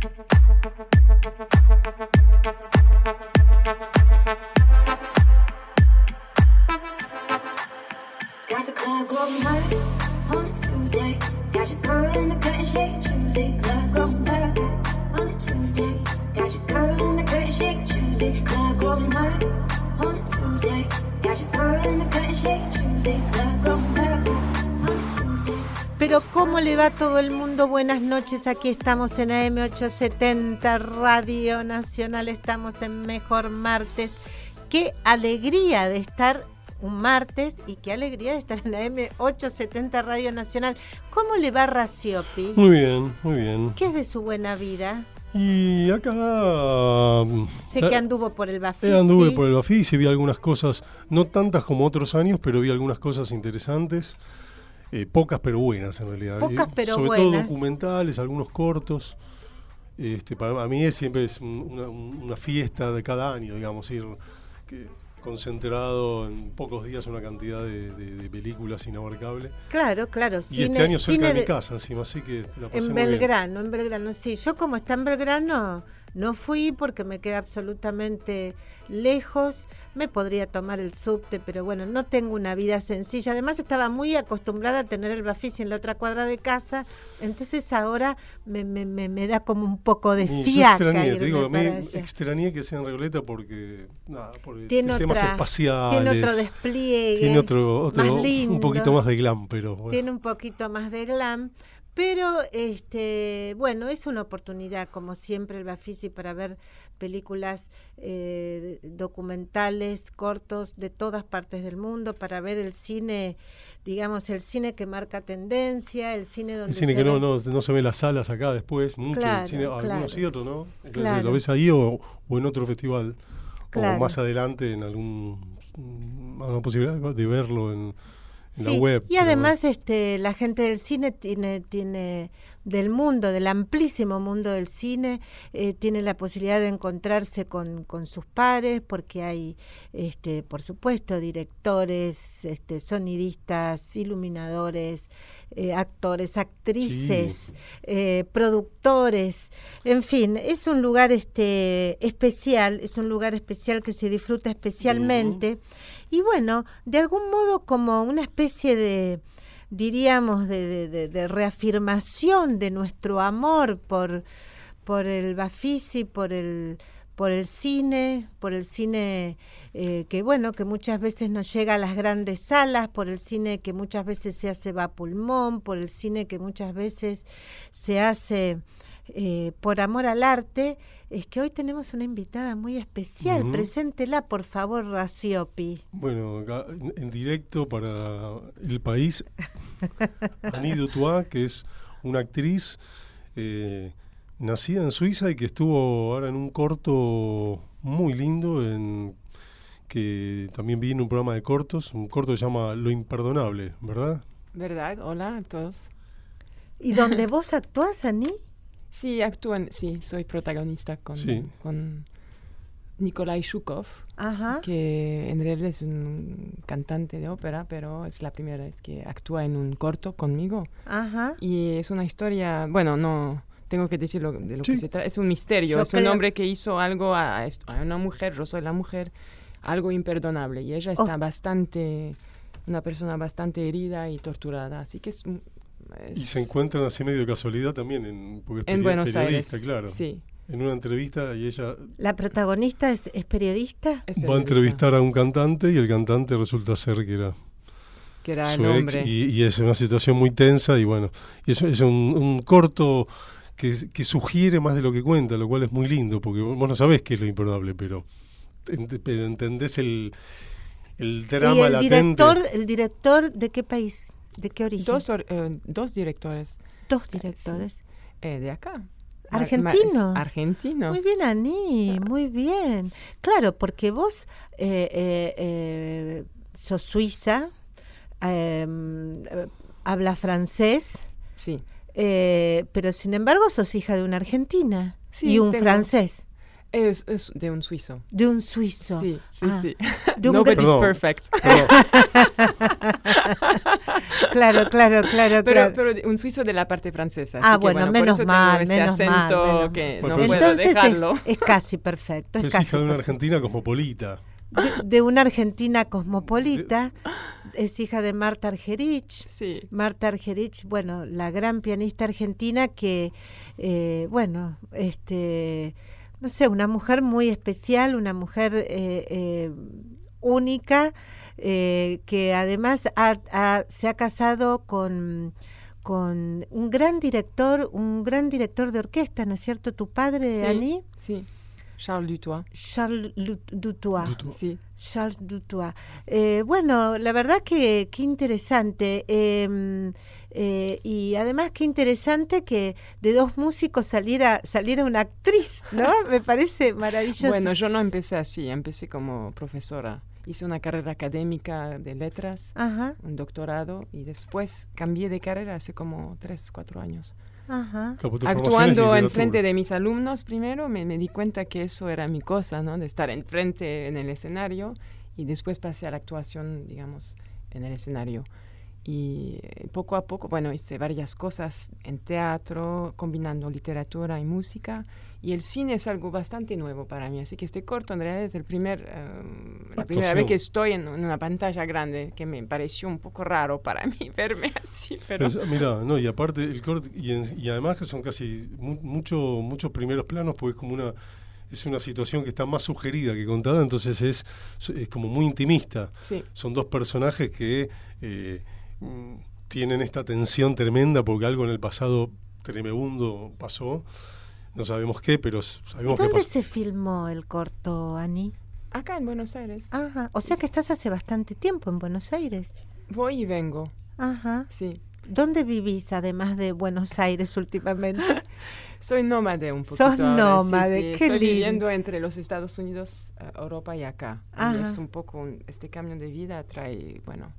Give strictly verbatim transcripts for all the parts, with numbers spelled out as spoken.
Got the club going hard on a Tuesday. Got your girl in the curtain shake Tuesday. Club going hard on a Tuesday. Got your girl in the curtain shake Tuesday. Club going hard on a Tuesday. Got your girl in the curtain shake Tuesday. Club going hard on a Tuesday. Pero ¿cómo le va a todo el mundo? Buenas noches, aquí estamos en A M ochocientos setenta Radio Nacional, estamos en Mejor Martes. Qué alegría de estar un martes y qué alegría de estar en A M ochocientos setenta Radio Nacional. ¿Cómo le va Raciopi? Muy bien, muy bien. ¿Qué es de su buena vida? Y acá... Sé que anduvo por el Bafisi. Eh, anduve por el Bafisi, vi algunas cosas, no tantas como otros años, pero vi algunas cosas interesantes. Eh, pocas pero buenas en realidad. Pocas eh, pero sobre buenas. Sobre todo documentales, algunos cortos. Este, para mí es, siempre es una, una fiesta de cada año, digamos, ir que, concentrado en pocos días una cantidad de, de, de películas inabarcables. Claro, claro. Y cine, este año cerca de mi de... casa encima, así que la pasé En muy Belgrano, bien. en Belgrano, sí. Yo como está en Belgrano no fui porque me queda absolutamente lejos. Me podría tomar el subte, pero bueno, no tengo una vida sencilla. Además estaba muy acostumbrada a tener el Bafisi en la otra cuadra de casa, entonces ahora me, me, me, me da como un poco de Y fiaca. yo extrañé, irme te digo, a mí para allá. extrañé que sea en Recoleta porque, nada, por Tiene temas otra, espaciales. Tiene otro despliegue, Tiene otro, otro más lindo, un poquito más de glam, pero bueno. Tiene un poquito más de glam. Pero, este, bueno, es una oportunidad, como siempre, el Bafisi para ver películas eh, documentales, cortos de todas partes del mundo, para ver el cine, digamos, el cine que marca tendencia, el cine donde el cine se que ve... no, no, no se ve en las salas acá después, mucho, claro, el cine, claro, algunos sí, otros no. Claro. Lo ves ahí o, o en otro festival, Claro. o más adelante en algún, alguna posibilidad de verlo en... En sí, la web, y además pero... este la gente del cine tiene tiene del mundo, del amplísimo mundo del cine, eh, tiene la posibilidad de encontrarse con, con sus pares, porque hay, este por supuesto, directores, este sonidistas, iluminadores, eh, actores, actrices, sí. eh, productores, en fin, es un lugar este especial, es un lugar especial que se disfruta especialmente. Uh-huh. Y bueno, de algún modo como una especie de, diríamos, de, de, de, de reafirmación de nuestro amor por, por el Bafisi, por el, por el cine, por el cine eh, que bueno, que muchas veces nos llega a las grandes salas, por el cine que muchas veces se hace va a pulmón, por el cine que muchas veces se hace eh, por amor al arte. Es que hoy tenemos una invitada muy especial. Uh-huh. Preséntela, por favor, Raciopi. Bueno, acá en directo para El País, Annie Dutoit, que es una actriz eh, nacida en Suiza y que estuvo ahora en un corto muy lindo, en que también vi en un programa de cortos, un corto que se llama Lo Imperdonable, ¿verdad? ¿Verdad? Hola a todos. ¿Y dónde vos actuás, Annie? Sí, actúan, sí, soy protagonista con, sí. con Nikolai Shukov, Ajá. que en realidad es un cantante de ópera, pero es la primera vez que actúa en un corto conmigo. Ajá. Y es una historia, bueno, no tengo que decir lo, de lo sí. que se trata, es un misterio, Yo es creo... un hombre que hizo algo a, a una mujer, yo soy la mujer, algo imperdonable, y ella está oh. bastante, una persona bastante herida y torturada, así que es... Es... Y se encuentran así medio de casualidad también, en, porque es en peri- Buenos periodista, Aires, claro. Sí. En una entrevista y ella... ¿La protagonista es, es periodista? Es periodista? Va a entrevistar a un cantante y el cantante resulta ser que era... Que era su el ex hombre. Y, y es una situación muy tensa y bueno, y eso es un, un corto que, que sugiere más de lo que cuenta, lo cual es muy lindo, porque vos no sabés qué es lo imperdonable, pero, ent- pero entendés el, el drama ¿Y el latente. Director, ¿El director de qué país? ¿De qué origen? Dos, or, uh, dos directores. Dos directores. Eh, sí. eh, de acá. ¿Argentinos? Argentinos. Muy bien, Aní, muy bien. Claro, porque vos eh, eh, eh, sos suiza, eh, hablas francés, sí. eh, pero sin embargo sos hija de una argentina sí, y un tengo, francés. Es, es de un suizo. De un suizo. Sí, sí, ah, sí. Nobody's Perdón, perfect. claro, claro, claro, pero, claro. pero un suizo de la parte francesa. Ah, así bueno, que, bueno, menos por eso mal, tengo este menos acento mal, menos que mal. no Bueno, puedo Entonces dejarlo. es, es casi perfecto. Es, Es casi hija de una perfecto. argentina cosmopolita. De, de una argentina cosmopolita, es hija de Marta Argerich. Sí. Marta Argerich, bueno, la gran pianista argentina que, eh, bueno, este, no sé, una mujer muy especial, una mujer eh, eh, única, eh, que además ha, ha, se ha casado con, con un gran director, un gran director de orquesta, ¿no es cierto? ¿Tu padre, Sí, Annie? sí. Charles Dutoit. Charles Dutoit. Dutoit. Sí. Charles Dutoit. Eh, bueno, la verdad que qué interesante. Eh, eh, y además qué interesante que de dos músicos saliera, saliera una actriz, ¿no? Me parece maravilloso. Bueno, yo no empecé así, empecé como profesora. Hice una carrera académica de letras, Ajá. un doctorado, y después cambié de carrera hace como tres, cuatro años. Ajá. Actuando en frente de mis alumnos primero, me, me di cuenta que eso era mi cosa, ¿no? De estar enfrente en el escenario, y después pasé a la actuación, digamos, en el escenario. Y eh, poco a poco, bueno, hice varias cosas en teatro, combinando literatura y música, y el cine es algo bastante nuevo para mí, así que este corto en realidad es el primer, uh, la primera vez que estoy en, en una pantalla grande, que me pareció un poco raro para mí verme así, pero... Pues, mira, no, y aparte el corto, y, en, y además que son casi mu mucho, muchos primeros planos, porque es como una... es una situación que está más sugerida que contada, entonces es, es como muy intimista. Sí. Son dos personajes que eh, tienen esta tensión tremenda porque algo en el pasado tremebundo pasó. No sabemos qué, pero sabemos ¿Y dónde qué se filmó el corto, Ani? Acá en Buenos Aires. Ajá. O sea que estás hace bastante tiempo en Buenos Aires. Voy y vengo. Ajá. Sí. ¿Dónde vivís además de Buenos Aires últimamente? Soy nómade un poquito. Sos nómade, sí, sí. qué Estoy lindo. viviendo entre los Estados Unidos, uh, Europa y acá. Ajá. Y es un poco, un, este cambio de vida trae, bueno,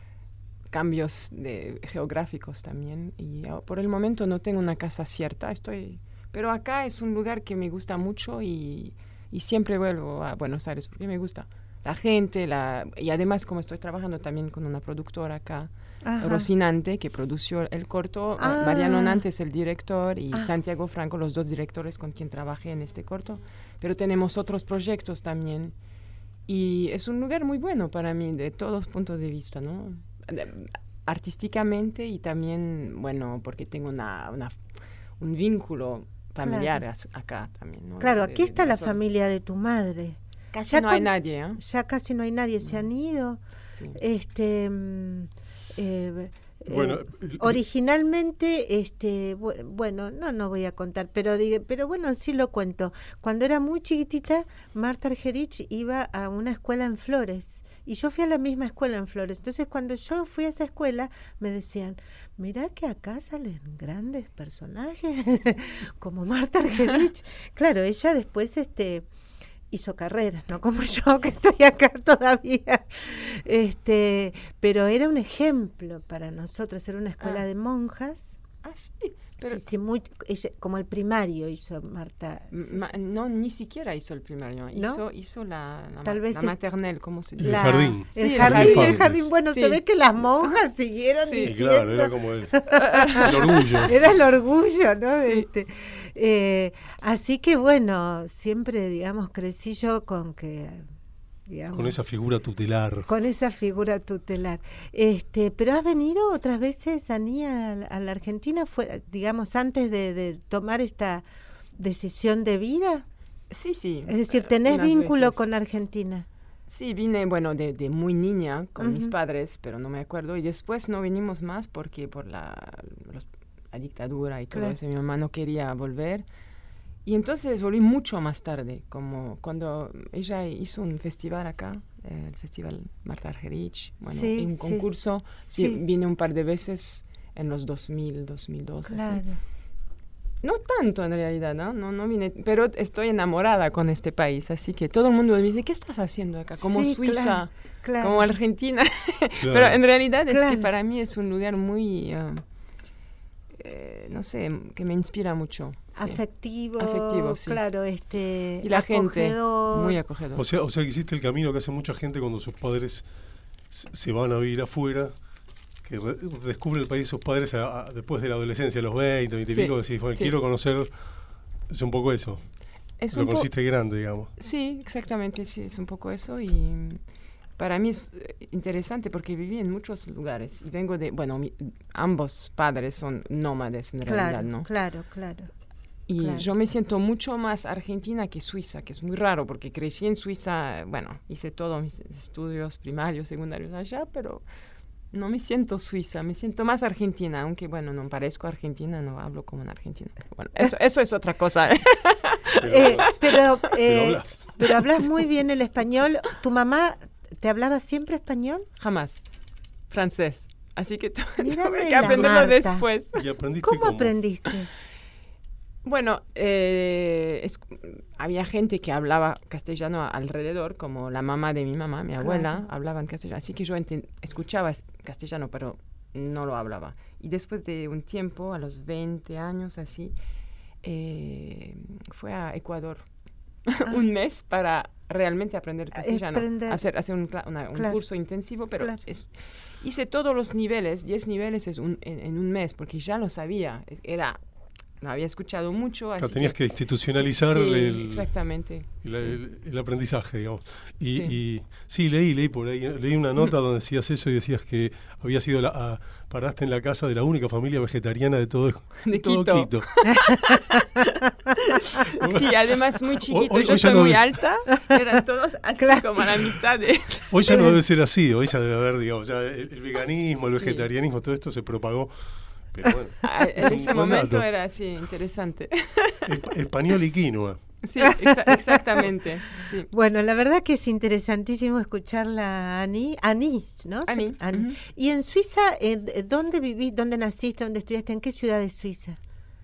cambios de, geográficos también. Y uh, por el momento no tengo una casa cierta, estoy... Pero acá es un lugar que me gusta mucho y, y siempre vuelvo a Buenos Aires porque me gusta la gente, la, y además como estoy trabajando también con una productora acá, Ajá. Rocinante, que produció el corto. Ah. Mariano Nantes, el director, y Ah. Santiago Franco, los dos directores con quien trabajé en este corto. Pero tenemos otros proyectos también. Y es un lugar muy bueno para mí, de todos puntos de vista, ¿no? De, artísticamente y también, bueno, porque tengo una, una, un vínculo familiar Claro. acá también, ¿no? Claro, De- aquí de- está de la eso. familia de tu madre. Casi Ya no con- hay nadie, ¿eh? Ya casi no hay nadie, se han ido. Sí. Este, mm, eh, eh, Bueno, el- originalmente, este, bu- bueno, no, no voy a contar, pero diga- pero bueno, sí lo cuento. Cuando era muy chiquitita, Marta Argerich iba a una escuela en Flores. Y yo fui a la misma escuela en Flores. Entonces, cuando yo fui a esa escuela, me decían, mirá que acá salen grandes personajes, como Marta Argerich. Claro, ella después este, hizo carreras, no como yo, que estoy acá todavía. Este, pero era un ejemplo para nosotros, era una escuela Ah. de monjas. Ah, sí. Pero, Sí, sí, muy, ella- como el primario hizo Marta. m- ma- no, ni siquiera hizo el primario. Hizo, ¿No? hizo la, la, Tal ma- vez la es- maternelle, ¿cómo se El dice? jardín. El Sí, el jardín, jardín. el jardín. Bueno, Sí. se ve que las monjas siguieron Sí. Y diciendo. claro, era como el, el orgullo. Era el orgullo, ¿no? De Sí. este, eh, así que bueno, siempre, digamos, crecí yo con que, digamos, Con esa figura tutelar. con esa figura tutelar. Este, pero has venido otras veces, Ani, a, a la Argentina, fue, digamos, antes de, de tomar esta decisión de vida. Sí, sí. Es decir, eh, ¿tenés unas vínculo veces. con Argentina? Sí, vine, bueno, de, de muy niña con mis Ujú. padres, pero no me acuerdo. Y después no vinimos más porque por la, los- la dictadura y todo Claro. eso, mi mamá no quería volver. Y entonces volví mucho más tarde, como cuando ella hizo un festival acá, eh, el Festival Marta Argerich, bueno, Sí, y un sí, concurso. Sí, sí. vine un par de veces en los dos mil, dos mil dos, así. Claro. No tanto en realidad, ¿no? No, no vine, pero estoy enamorada con este país, así que todo el mundo me dice, ¿qué estás haciendo acá? Como Sí, Suiza, claro, claro. como Argentina. Claro. Pero en realidad es Claro. que para mí es un lugar muy... uh, eh, no sé, que me inspira mucho. Afectivo, sí. Afectivo, sí. Claro, este, y la acogedor. gente, muy acogedor. O sea, o sea que hiciste el camino que hace mucha gente cuando sus padres se van a vivir afuera, que re- descubren el país de sus padres a, a, después de la adolescencia, a los veinte, veinte y sí, pico, decís, bueno, sí. quiero conocer, es un poco eso. Es Lo un conociste po- grande, digamos. Sí, exactamente, sí, es un poco eso y para mí es interesante porque viví en muchos lugares y vengo de, bueno, mi, ambos padres son nómades en claro, realidad, ¿no? Claro, claro. Y claro. yo me siento mucho más argentina que suiza, que es muy raro porque crecí en Suiza, bueno, hice todos mis estudios primarios, secundarios allá, pero no me siento suiza, me siento más argentina, aunque bueno, no parezco argentina, no hablo como una argentina. Bueno, eso, eso es otra cosa. Pero, eh, pero, eh, pero hablas. pero hablas muy bien el español. ¿Tu mamá te hablaba siempre español? Jamás. Francés. Así que tu- Mírame tuve que la aprenderlo Marta. después. ¿Y aprendiste ¿Cómo cómo? aprendiste? Bueno, eh, es- había gente que hablaba castellano alrededor, como la mamá de mi mamá, mi abuela, Claro. hablaban castellano. Así que yo enten- escuchaba es- castellano, pero no lo hablaba. Y después de un tiempo, a los veinte años así, eh, fue a Ecuador Ah. un mes para realmente aprender castellano. Aprender. Hacer, hacer un, cla- una- un Claro. curso intensivo, pero Claro. es, hice todos los niveles, diez niveles es un, en, en un mes, porque ya lo sabía. Es- Era... Lo había escuchado mucho. O sea, Así tenías que institucionalizar sí, el, exactamente. el, sí. el- el aprendizaje, digamos. Y Sí. sí. y sí, leí, leí por ahí, leí una nota donde decías eso y decías que habías ido, la, a, paraste en la casa de la única familia vegetariana de todo, De todo Quito. Quito. Sí, además muy chiquito. Hoy- Yo hoy ya soy no muy ves- alta. Eran todos así Claro. como a la mitad de... Hoy ya no debe ser así, hoy ya debe haber, digamos, ya el, el veganismo, el Sí. vegetarianismo, todo esto se propagó. Pero bueno, Ah, es en un ese buen momento dato. era así, interesante. Esp- español y quinoa. Sí, exa- exactamente. Sí. Bueno, la verdad que es interesantísimo escucharla a Ani, Ani, ¿no? Ani, Ani. ujú. Y en Suiza, eh, ¿dónde vivís? ¿Dónde naciste? ¿Dónde estudiaste? ¿En qué ciudad de Suiza?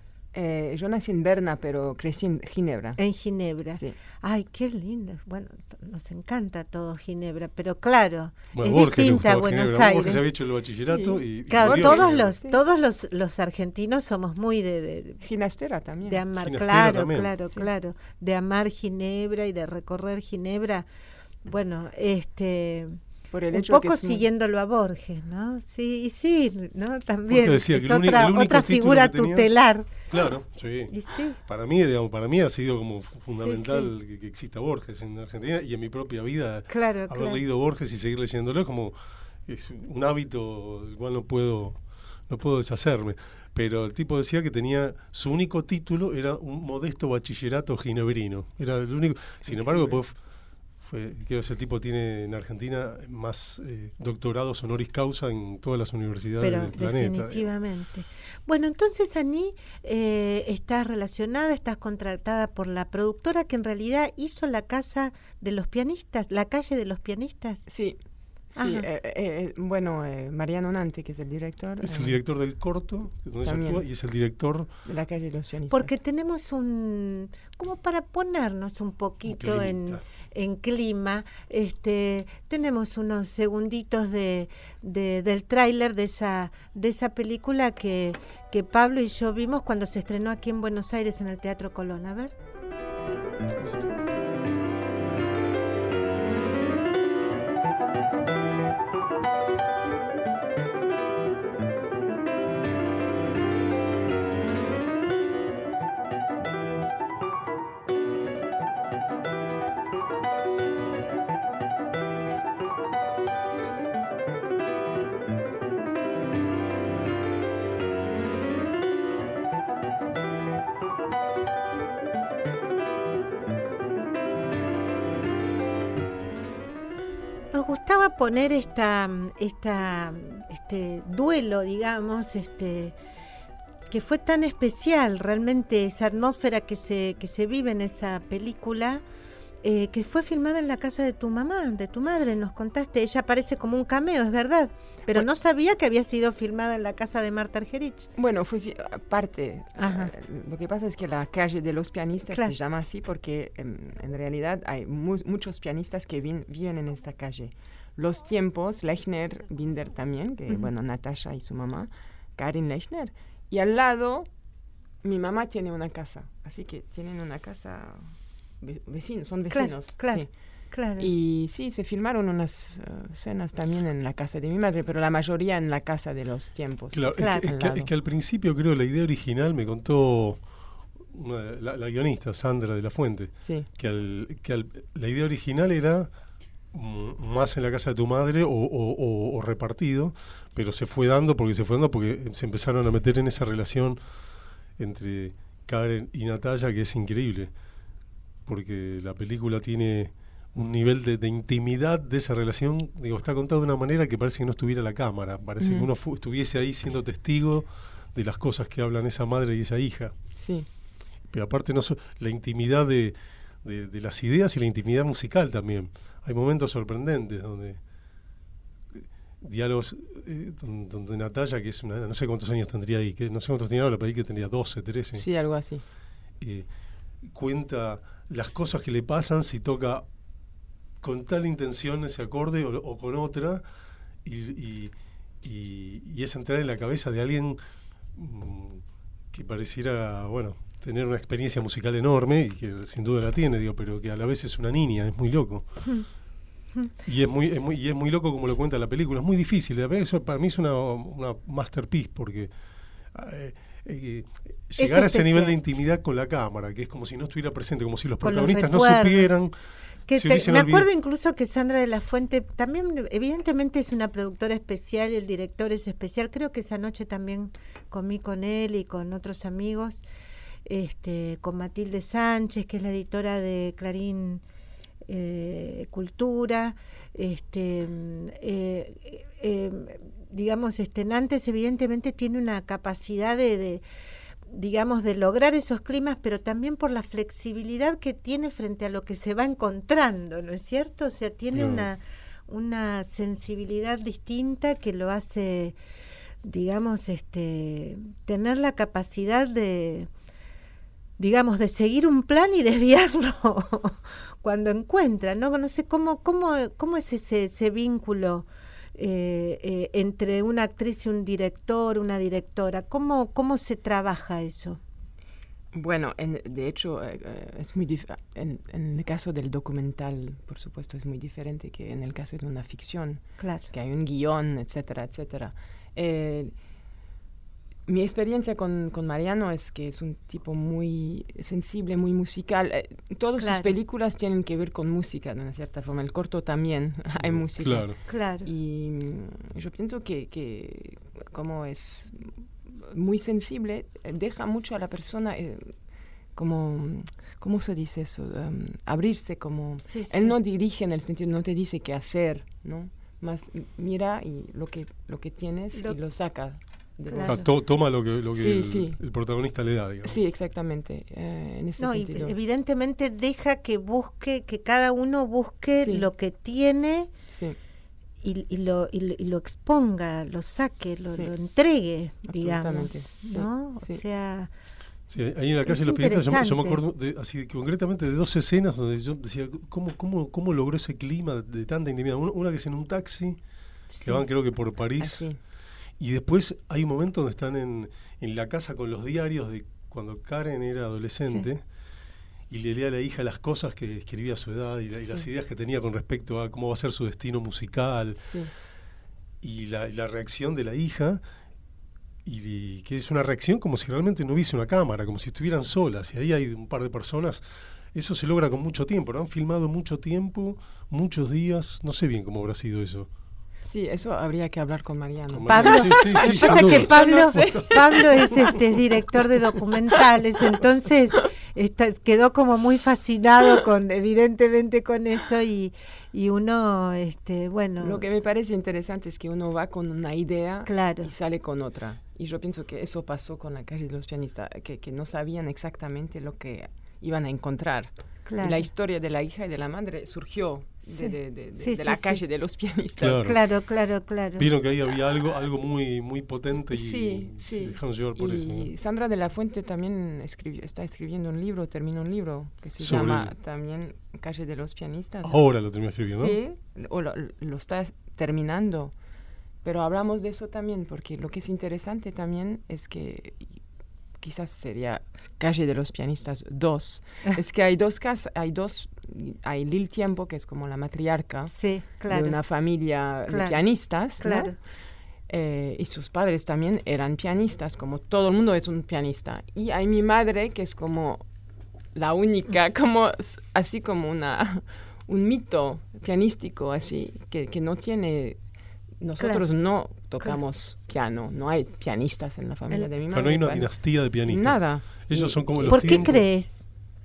Eh, yo nací en Berna, pero crecí en Ginebra. En Ginebra. Sí. Ay, qué lindo. Bueno, t- nos encanta todo Ginebra, pero claro, Bueno, es Borges le distinta a gustaba Buenos Ginebra. Borges Aires. había hecho el bachillerato Sí. y, y Claro, volvió a todos Ginebra. los, Sí. todos los, los argentinos somos muy de, de, Ginastera también. de amar, Ginastera claro, también. claro, Sí. claro, de amar Ginebra y de recorrer Ginebra. Bueno, este, Por el un hecho que poco es muy- siguiéndolo a Borges, ¿no? Sí, y sí, ¿no? También Borges decía es que el único- otra, el único otra título figura que tenía- tutelar. Claro, sí. Y sí, Para mí, digamos, para mí ha sido como fu- fundamental sí. Que, que exista Borges en Argentina y en mi propia vida claro, haber claro. leído Borges y seguir leyéndolo es como es un hábito del cual no puedo no puedo deshacerme. Pero el tipo decía que tenía su único título era un modesto bachillerato ginebrino. Era el único. Sin embargo, Increíble. pues, fue, creo que el tipo tiene en Argentina más eh, doctorados honoris causa en todas las universidades Pero del planeta. definitivamente. Bueno, entonces, Ani, eh, estás relacionada, estás contratada por la productora que en realidad hizo la casa de los pianistas, la calle de los pianistas. Sí, sí. Ajá. eh, eh, bueno, eh, Mariano Nante, que es el director. Es eh, el director del corto, donde ella También. actúa, y es el director de la calle de los pianistas. Porque tenemos un, como para ponernos un poquito en, climita. en clima, este, tenemos unos segunditos de, de- del tráiler de esa, de esa película que, que Pablo y yo vimos cuando se estrenó aquí en Buenos Aires en el Teatro Colón. A ver. Nos gustaba poner esta, esta, este duelo, digamos, este, que fue tan especial, realmente esa atmósfera que se, que se vive en esa película, eh, que fue filmada en la casa de tu mamá, de tu madre, nos contaste. Ella aparece como un cameo, es verdad, pero Bueno. no sabía que había sido filmada en la casa de Marta Argerich. Bueno, fue fi- aparte. Ajá. eh, lo que pasa es que la calle de los pianistas Claro. se llama así porque em, en realidad hay mu- muchos pianistas que vin- viven en esta calle. Los Tiempos, Lechner, Binder también, que Ujú. bueno, Natasha y su mamá, Karin Lechner, y al lado mi mamá tiene una casa, así que tienen una casa, vecinos, son vecinos. Claro, claro. Sí. Claro. Y sí, se filmaron unas uh, escenas también en la casa de mi madre, pero la mayoría en la casa de los tiempos. Claro, claro. Es, que, es, que, es que al principio creo la idea original me contó una, la, la guionista Sandra de la Fuente, sí. que, al, que al, la idea original era m- más en la casa de tu madre o, o, o, o repartido, pero se fue dando porque se fue dando porque se empezaron a meter en esa relación entre Karen y Natalia que es increíble, porque la película tiene un nivel de, de intimidad de esa relación, digo, está contado de una manera que parece que no estuviera la cámara, parece mm. que uno fu- estuviese ahí siendo testigo de las cosas que hablan esa madre y esa hija. Sí. Pero aparte no so- la intimidad de, de, de las ideas y la intimidad musical también. Hay momentos sorprendentes donde eh, diálogos eh, donde, donde Natalia, que es una, no sé cuántos años tendría ahí, que no sé cuántos tenía ahora, pero ahí que tendría doce, trece. Sí, algo así. Eh, cuenta las cosas que le pasan si toca con tal intención ese acorde o, o con otra y, y, y, y es entrar en la cabeza de alguien mmm, que pareciera, bueno, tener una experiencia musical enorme y que sin duda la tiene, digo, pero que a la vez es una niña, es muy loco. Y es muy, es muy, y es muy loco como lo cuenta la película, es muy difícil, la verdad, eso para mí es una, una masterpiece porque eh, eh, llegar a ese nivel de intimidad con la cámara, que es como si no estuviera presente, como si los con protagonistas los no supieran. Que te, me acuerdo incluso que Sandra de la Fuente también, evidentemente es una productora especial, el director es especial, creo que esa noche también comí con él y con otros amigos, este, con Matilde Sánchez, que es la editora de Clarín eh, Cultura, este, eh, eh, digamos, este, Nantes evidentemente tiene una capacidad de... de digamos, de lograr esos climas, pero también por la flexibilidad que tiene frente a lo que se va encontrando, ¿no es cierto? O sea, tiene no. una, una sensibilidad distinta que lo hace, digamos, este, tener la capacidad de, digamos, de seguir un plan y desviarlo cuando encuentra, ¿no? No sé cómo, cómo, cómo es ese, ese vínculo Eh, eh, entre una actriz y un director, una directora. ¿Cómo, cómo se trabaja eso? Bueno, en, de hecho, eh, es muy dif- en, en el caso del documental, por supuesto, es muy diferente que en el caso de una ficción, claro. que hay un guión, etcétera, etcétera. Eh, mi experiencia con, con Mariano es que es un tipo muy sensible, muy musical. Eh, todas claro. sus películas tienen que ver con música, de una cierta forma. El corto también sí, hay música. Claro. claro. Y yo pienso que, que como es muy sensible, deja mucho a la persona... Eh, como, ¿cómo se dice eso? Um, abrirse como... Sí, sí. Él no dirige en el sentido, no te dice qué hacer, ¿no? Más mira y lo que, lo que tienes lo, y lo saca. Claro. O sea, to, toma lo que, lo que sí, el, sí. el protagonista le da, digamos. Sí, exactamente, eh, en ese no, sentido. Y evidentemente deja que busque, que cada uno busque sí. lo que tiene sí. y, y, lo, y, y lo exponga, lo saque, lo, sí. lo entregue, digamos. ¿no? Sí. O sea... Sí, ahí en la calle de los pianistas yo, yo me acuerdo de, así concretamente de dos escenas donde yo decía, ¿cómo, cómo, cómo logró ese clima de tanta intimidad? Una, una que es en un taxi, sí. que van creo que por París. Así. Y después hay un momento donde están en, en la casa con los diarios de cuando Karen era adolescente sí. y le lee a la hija las cosas que escribía a su edad y, la, y sí. las ideas que tenía con respecto a cómo va a ser su destino musical sí. y, la, y la reacción de la hija y, y que es una reacción como si realmente no hubiese una cámara, como si estuvieran solas y ahí hay un par de personas. Eso se logra con mucho tiempo, lo han filmado mucho tiempo, muchos días, no sé bien cómo habrá sido eso. Sí, eso habría que hablar con Mariano. Con Pablo, Mariano. Sí, sí, sí, pasa que Pablo, no sé. Pablo es este director de documentales, entonces está, quedó como muy fascinado con, evidentemente, con eso y, y uno, este, bueno. Lo que me parece interesante es que uno va con una idea claro. y sale con otra. Y yo pienso que eso pasó con la calle de los pianistas, que, que no sabían exactamente lo que iban a encontrar. Claro. Y la historia de la hija y de la madre surgió sí. de, de, de, sí, de sí, la sí. calle de los pianistas. Claro, claro, claro. claro. Vieron que ahí había algo algo muy muy potente y sí, se sí. dejaron llevar por y eso. ¿no? Sandra de la Fuente también escribió, está escribiendo un libro, terminó un libro que se Sobre llama el... también Calle de los Pianistas. Ahora lo terminó escribiendo, ¿no? Sí, o lo, lo está terminando. pero hablamos de eso también, porque lo que es interesante también es que quizás sería Calle de los Pianistas dos, es que hay dos casas, hay dos, hay Lil Tiempo, que es como la matriarca sí, claro. de una familia claro. de pianistas, claro. ¿no? Eh, y sus padres también eran pianistas, como todo el mundo es un pianista. Y hay mi madre, que es como la única, como así como una un mito pianístico, así, que, que no tiene... Nosotros claro. no tocamos claro. piano, no hay pianistas en la familia El, de mi madre. Pero no hay una para, dinastía de pianistas. Nada. Ellos son como los ¿Por qué tiempos. crees?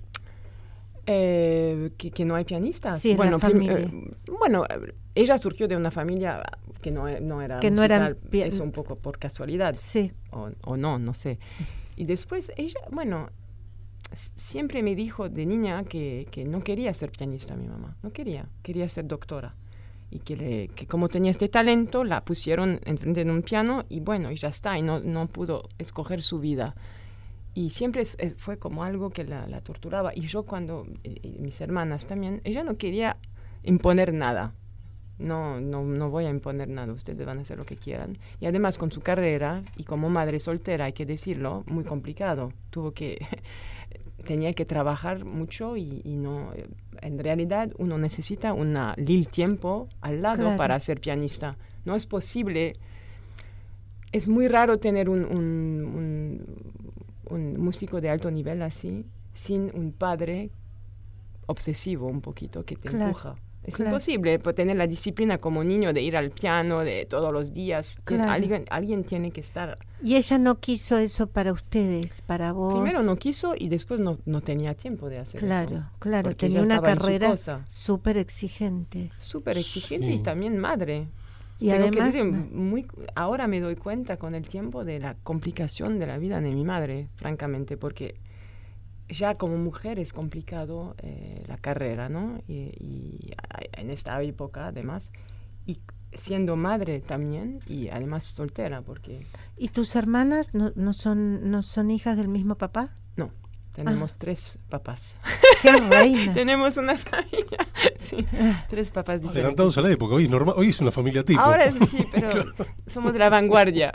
Eh, que, que no hay pianistas. Sí, bueno, la familia. Prim, eh, bueno, ella surgió de una familia que no, no era que musical, no era eso un poco por casualidad. Sí. O, o no, no sé. Y después ella, bueno, siempre me dijo de niña que, que no quería ser pianista mi mamá, no quería, quería ser doctora. Y que, le, que como tenía este talento, la pusieron enfrente de un piano y bueno, y ya está, y no, no pudo escoger su vida. Y siempre es, es, fue como algo que la, la torturaba. Y yo cuando, eh, mis hermanas también, ella no quería imponer nada. No, no, no voy a imponer nada, ustedes van a hacer lo que quieran. Y además con su carrera, y como madre soltera, hay que decirlo, muy complicado. Tuvo que... tenía que trabajar mucho y, y no... En realidad uno necesita una Lil Tiempo al lado claro. para ser pianista. No es posible... Es muy raro tener un, un, un, un músico de alto nivel así, sin un padre obsesivo un poquito que te claro. empuja. Es claro. imposible tener la disciplina como niño de ir al piano de todos los días. Claro. Alguien, alguien tiene que estar... Y ella no quiso eso para ustedes, para vos. Primero no quiso y después no, no tenía tiempo de hacer claro, eso. Claro, claro. Tenía una carrera súper exigente. Súper exigente sí. y también madre. Y Tengo además... Que decir, muy, ahora me doy cuenta con el tiempo de la complicación de la vida de mi madre, francamente, porque... ya como mujer es complicado eh, la carrera, ¿no? Y, y en esta época, además, y siendo madre también, y además soltera, porque... ¿Y tus hermanas no, no, son, no son hijas del mismo papá? No, tenemos ah. tres papás. ¡Qué reina! Tenemos una familia, sí, tres papás diferentes. Adelantados a la época, hoy es, normal, hoy es una familia tipo. Ahora sí, pero claro. somos de la vanguardia.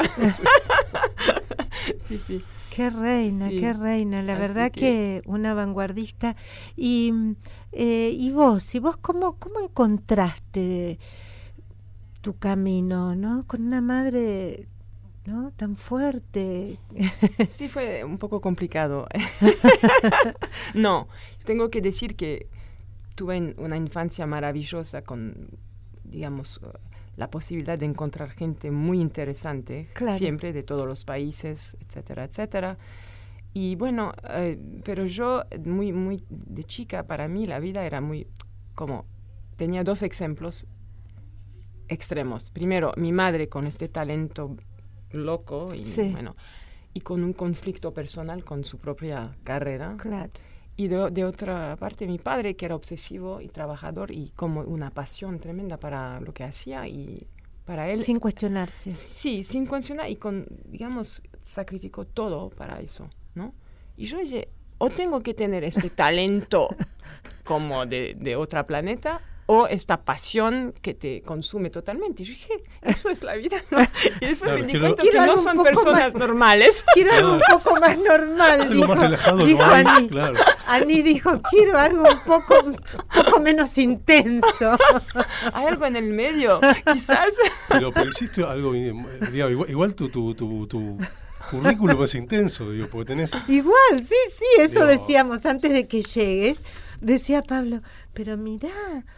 sí, sí. Qué reina, sí. qué reina, la Así verdad que... que una vanguardista. Y, eh, y vos, ¿y vos cómo, cómo encontraste tu camino, ¿no? Con una madre, ¿no? tan fuerte. Sí, fue un poco complicado. No, tengo que decir que tuve una infancia maravillosa con, digamos... la posibilidad de encontrar gente muy interesante, claro. siempre de todos los países, etcétera, etcétera. Y bueno, eh, pero yo, muy, muy de chica, para mí la vida era muy, como, tenía dos ejemplos extremos. Primero, mi madre con este talento loco y, sí. bueno, y con un conflicto personal con su propia carrera. Claro. Y de, de otra parte, mi padre, que era obsesivo y trabajador y como una pasión tremenda para lo que hacía y para él... Sin cuestionarse. Sí, sin cuestionar y con, digamos, sacrificó todo para eso, ¿no? Y yo dije, o tengo que tener este talento como de, de otro planeta o esta pasión que te consume totalmente. Y yo dije, eso es la vida, ¿no? Y después claro, me di cuenta que no son personas más, normales. Quiero algo un poco más normal, algo dijo, más relajado, dijo no hay, Ani. Claro. Ani dijo, quiero algo un poco, un poco menos intenso. Hay algo en el medio, quizás. Pero, pero hiciste algo, digamos, igual, igual tu, tu, tu, tu currículum es intenso, digo, porque tenés... Igual, sí, sí, eso digo, decíamos antes de que llegues. Decía Pablo, pero mirá...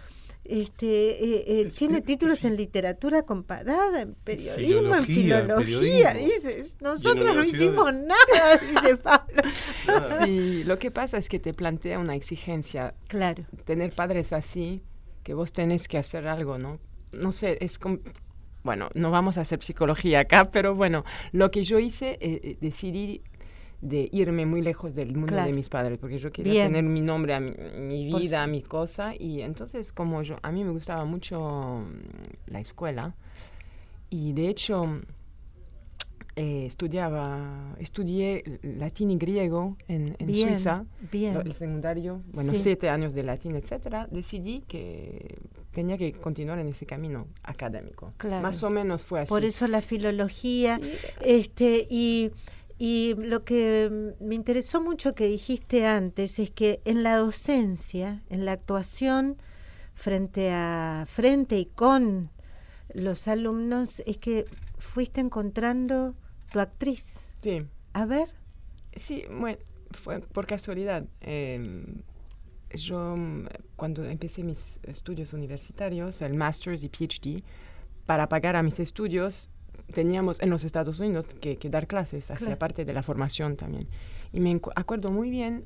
Este, eh, eh, es, tiene títulos es, en literatura comparada, en periodismo, en filología. Dices, nosotros no hicimos nada, dice Pablo. Sí, lo que pasa es que te plantea una exigencia. Claro. Tener padres así, que vos tenés que hacer algo, ¿no? No sé, es como... Bueno, no vamos a hacer psicología acá, pero bueno, lo que yo hice, eh, decidí de irme muy lejos del mundo claro. de mis padres, porque yo quería Bien. tener mi nombre, a mi, mi vida, a mi cosa, y entonces como yo, a mí me gustaba mucho la escuela, y de hecho eh, estudiaba, estudié latín y griego en, en Bien. Suiza, Bien. Lo, el secundario, bueno, sí. siete años de latín, etcétera, decidí que tenía que continuar en ese camino académico. Claro. Más o menos fue así. Por eso la filología. Sí. Este, y, y lo que me interesó mucho que dijiste antes es que en la docencia, en la actuación frente a frente y con los alumnos, es que fuiste encontrando tu actriz. Sí. A ver. Sí, bueno, fue por casualidad. Eh, yo, cuando empecé mis estudios universitarios, el Masters y P H D, para pagar a mis estudios, teníamos en los Estados Unidos que, que dar clases, hacía claro. parte de la formación también. Y me acuerdo muy bien,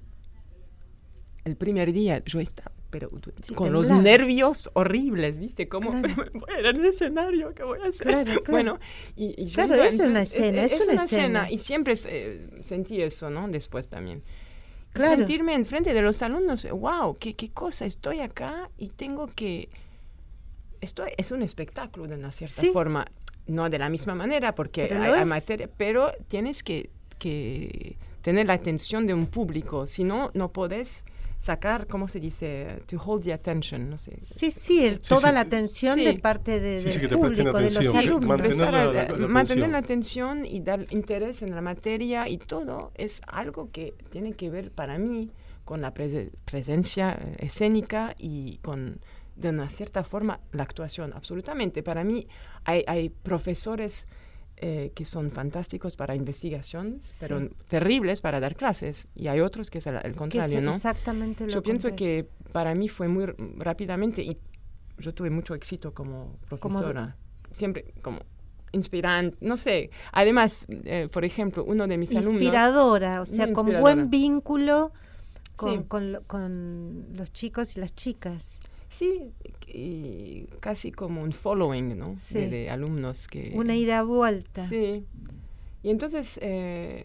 el primer día yo estaba, pero sí, con temblar. Los nervios horribles, ¿viste? Como claro. voy a ir en el escenario, ¿qué voy a hacer? Claro, claro. Bueno, y, y claro, es una escena, es, es, es una, una escena. escena. Y siempre eh, sentí eso, ¿no? Después también. Claro. Sentirme enfrente de los alumnos, wow, qué, qué cosa, estoy acá y tengo que... Estoy, es un espectáculo de una cierta sí. forma, no de la misma manera, porque pero hay, hay materia, pero tienes que, que tener la atención de un público, si no, no podés sacar, ¿cómo se dice? To hold the attention, no sé. Sí, sí, el, sí toda sí, la atención sí. de parte de, sí, sí, del que público, de los alumnos. Mantener la, la, la, la mantener la atención y dar interés en la materia y todo es algo que tiene que ver para mí con la pres- presencia escénica y con, de una cierta forma, la actuación. Absolutamente. Para mí hay, hay profesores eh, que son fantásticos para investigaciones, sí. pero terribles para dar clases. Y hay otros que es el, el contrario, es ¿no? Exactamente lo Yo pienso contrario. que para mí fue muy rápidamente, y yo tuve mucho éxito como profesora. Como siempre como inspirante, no sé. Además, eh, por ejemplo, uno de mis inspiradora, alumnos... o sea, con buen vínculo con, sí. con, con los chicos y las chicas. Sí, y casi como un following, ¿no? Sí. De, de alumnos que... Una ida vuelta. Sí. Y entonces, eh,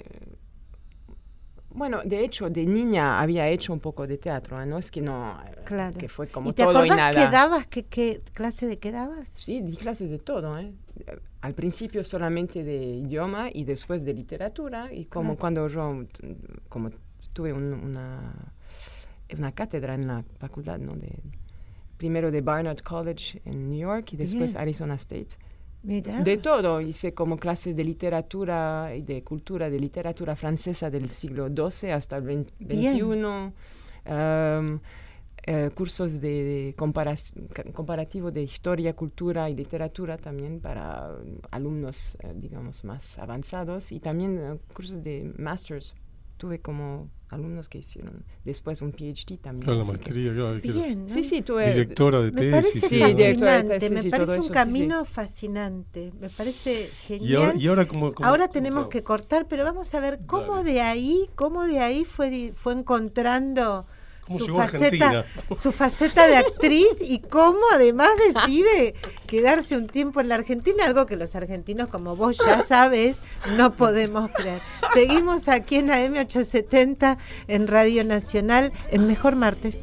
bueno, de hecho, de niña había hecho un poco de teatro, ¿eh? No es que no, claro. que fue como ¿Y te todo y nada. ¿Qué dabas? ¿Qué, qué clase de qué dabas? Sí, di clases de todo, ¿eh? Al principio solamente de idioma y después de literatura, y como claro. cuando yo, como tuve un, una, una cátedra en la facultad, ¿no? De, primero de Barnard College en New York y después Bien. Arizona State. Mira. De todo, hice como clases de literatura y de cultura, de literatura francesa del siglo doce hasta el veinte, veintiuno, um, eh, cursos de, de compara- comparativo de historia, cultura y literatura también para alumnos, eh, digamos, más avanzados, y también uh, cursos de masters. Tuve como alumnos que hicieron después un P H D también. Claro, la maestría, claro. Bien, ¿no? Sí, sí, tuve... Directora de me tesis. Parece sí, fascinante, tesis, me sí, parece un eso, camino sí. fascinante, me parece genial. Y ahora, y ahora, como, como, ahora tenemos como, que cortar, pero vamos a ver cómo dale. de ahí, cómo de ahí fue, fue encontrando su faceta, su faceta de actriz y cómo además decide quedarse un tiempo en la Argentina, algo que los argentinos, como vos ya sabes, no podemos creer. Seguimos aquí en A M ochocientos setenta en Radio Nacional en Mejor Martes.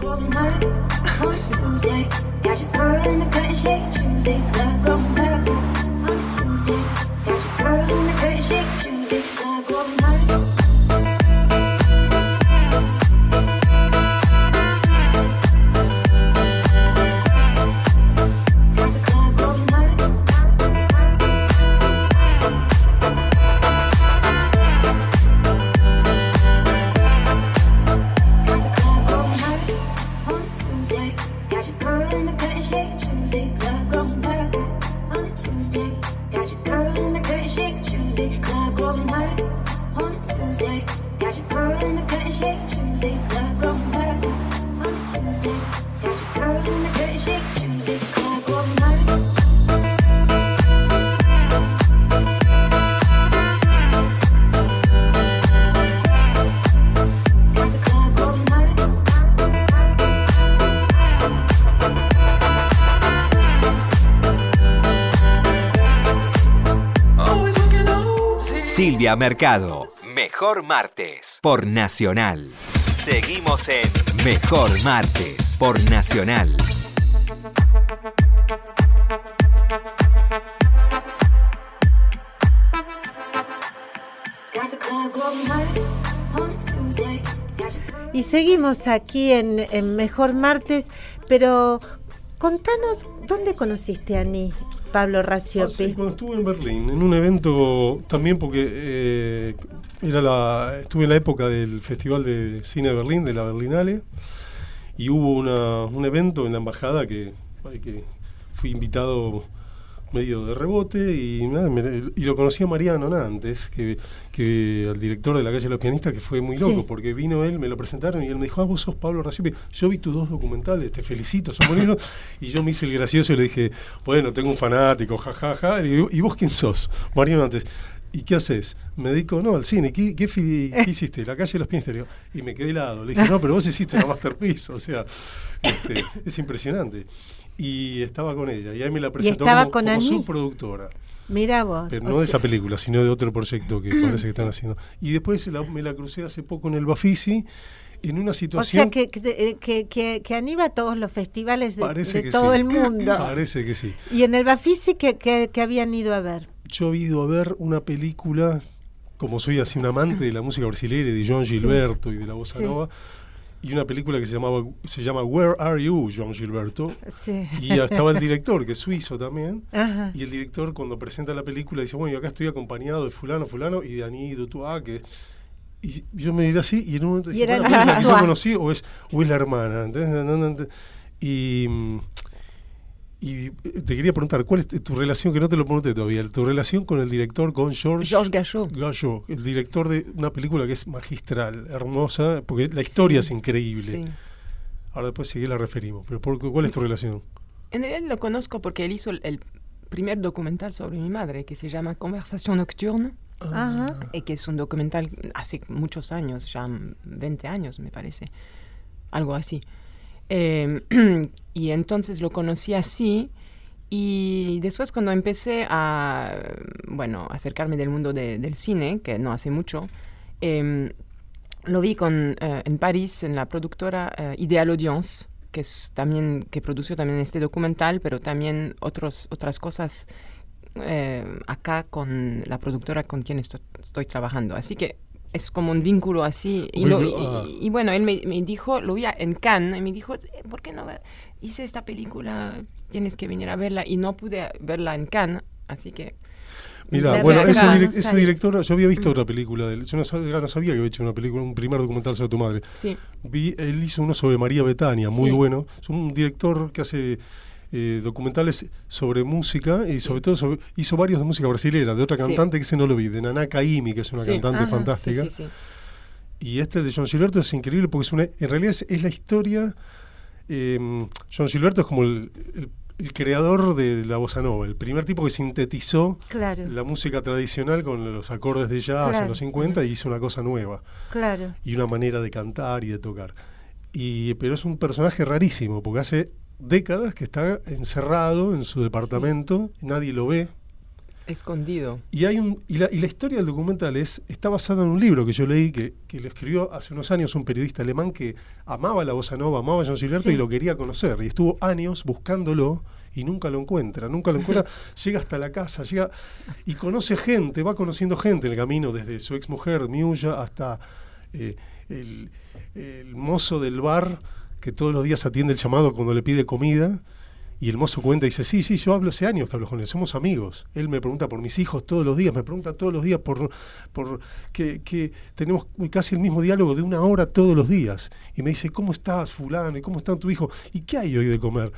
Silvia Mercado, Mejor Martes, por Nacional. Seguimos en Mejor Martes, por Nacional. Y seguimos aquí en, en Mejor Martes, pero Contanos, ¿dónde conociste a Ni, Pablo Racioppi? Hace, cuando estuve en Berlín, en un evento también porque eh, era la, estuve en la época del Festival de Cine de Berlín, de la Berlinale, y hubo una, un evento en la embajada que, que fui invitado medio de rebote y nada, me, y lo conocí a Mariano antes, que, que al director de La Calle de los Pianistas, que fue muy loco, sí. porque vino él, me lo presentaron y él me dijo, ah, vos sos Pablo Racioppi, yo vi tus dos documentales, te felicito, son bonitos, y yo me hice el gracioso y le dije, bueno, tengo un fanático, jajaja, ja, ja. Y, ¿y vos quién sos? Mariano antes. ¿Y qué haces? Me dedico, no, al cine. ¿Qué, qué, qué hiciste? La Calle de los Pianistas. Y me quedé helado. Le dije, no, pero vos hiciste una masterpiece. O sea, este, es impresionante. Y estaba con ella. Y ahí me la presentó como, como su productora. Mira vos. Pero no de esa película, sino de otro proyecto que parece que están haciendo. Y después la, me la crucé hace poco en el Bafisi, en una situación... O sea, que, que, que, que anima a todos los festivales de, de todo sí. el mundo. Parece que sí. Y en el Bafisi, ¿qué que, que habían ido a ver? Yo he ido a ver una película, como soy así un amante de la música brasileña, de João Gilberto sí. y de la bossa sí. nova, y una película que se llamaba se llama Where Are You, João Gilberto, sí. y estaba el director, que es suizo también, Ajá. y el director cuando presenta la película dice, bueno, yo acá estoy acompañado de fulano, fulano, y de Annie Dutoit, que... Y yo me miré así, y en un momento dije, bueno, ¿es la que yo conocí o es, o es la hermana? ¿Entendés? Y... Y te quería preguntar, ¿cuál es tu relación, que no te lo pregunté todavía, tu relación con el director, con Georges Gajot, Gajot, el director de una película que es magistral, hermosa, porque la historia sí, es increíble. Sí. Ahora después sí la referimos, pero por, ¿cuál es tu relación? En realidad lo conozco porque él hizo el, el primer documental sobre mi madre, que se llama Conversación Nocturne, ah. y que es un documental hace muchos años, ya veinte años me parece, algo así. Eh, y entonces lo conocí así y después cuando empecé a bueno acercarme del mundo de, del cine, que no hace mucho, eh, lo vi con, eh, en París en la productora eh, Ideal Audience, que es también que produció también este documental, pero también otros otras cosas eh, acá con la productora con quien estoy, estoy trabajando, así que es como un vínculo así. Y, lo, y, y bueno, él me, me dijo, lo vi en Cannes, y me dijo, ¿por qué no hice esta película? Tienes que venir a verla. Y no pude verla en Cannes, así que... Mira, bueno, ese, direct, ese director, yo había visto mm. otra película de él. Yo no sabía, no sabía que había hecho una película, un primer documental sobre tu madre. Sí. Vi, él hizo uno sobre María Bethania, muy sí. bueno. Es un director que hace... Eh, documentales sobre música y sobre sí. todo sobre, hizo varios de música brasileña, de otra cantante sí. que ese no lo vi, de Naná Caymmi, que es una sí. cantante Ajá, fantástica sí, sí, sí. y este de João Gilberto es increíble porque es una, en realidad es, es la historia. eh, João Gilberto es como el, el, el creador de la bossa nova, el primer tipo que sintetizó claro. la música tradicional con los acordes de jazz claro. en los cincuenta y hizo una cosa nueva claro. y una manera de cantar y de tocar, y, pero es un personaje rarísimo porque hace décadas que está encerrado en su departamento, sí. nadie lo ve. Escondido. Y hay un y la, y la historia del documental es, está basada en un libro que yo leí, que, que lo escribió hace unos años un periodista alemán que amaba la bossa nova, amaba a João Gilberto sí. y lo quería conocer. Y estuvo años buscándolo y nunca lo encuentra, nunca lo encuentra. Llega hasta la casa, llega y conoce gente, va conociendo gente en el camino, desde su ex mujer, Miuya, hasta eh, el, el mozo del bar, que todos los días atiende el llamado cuando le pide comida, y el mozo cuenta y dice, sí, sí, yo hablo hace años que hablo con él, somos amigos. Él me pregunta por mis hijos todos los días, me pregunta todos los días por, por que, que tenemos casi el mismo diálogo de una hora todos los días. Y me dice, ¿cómo estás, fulano? ¿Y cómo está tu hijo? ¿Y qué hay hoy de comer?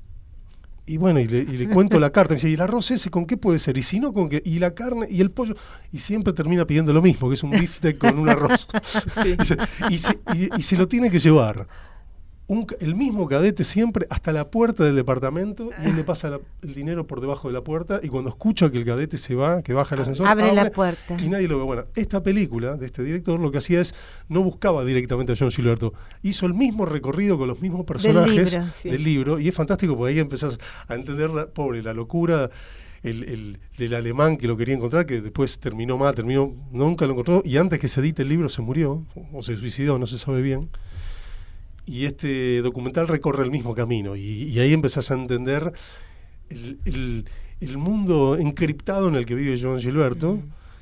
Y bueno, y le, y le cuento la carta, me dice, ¿y el arroz ese con qué puede ser? Y si no, ¿con qué? Y la carne, y el pollo, y siempre termina pidiendo lo mismo, que es un biftek con un arroz. Sí. y, se, y, se, y, y se lo tiene que llevar. Un, el mismo cadete siempre hasta la puerta del departamento, y él le pasa la, el dinero por debajo de la puerta, y cuando escucha que el cadete se va, que baja el ascensor, abre, abre la puerta y nadie lo ve. Bueno, esta película de este director lo que hacía es, no buscaba directamente a João Gilberto, hizo el mismo recorrido con los mismos personajes del libro, sí. del libro y es fantástico porque ahí empezás a entender, la, pobre, la locura el, el, del alemán que lo quería encontrar, que después terminó mal, terminó, nunca lo encontró, y antes que se edite el libro se murió, o se suicidó, no se sabe bien. Y este documental recorre el mismo camino y, y ahí empezás a entender el, el, el mundo encriptado en el que vive João Gilberto, mm.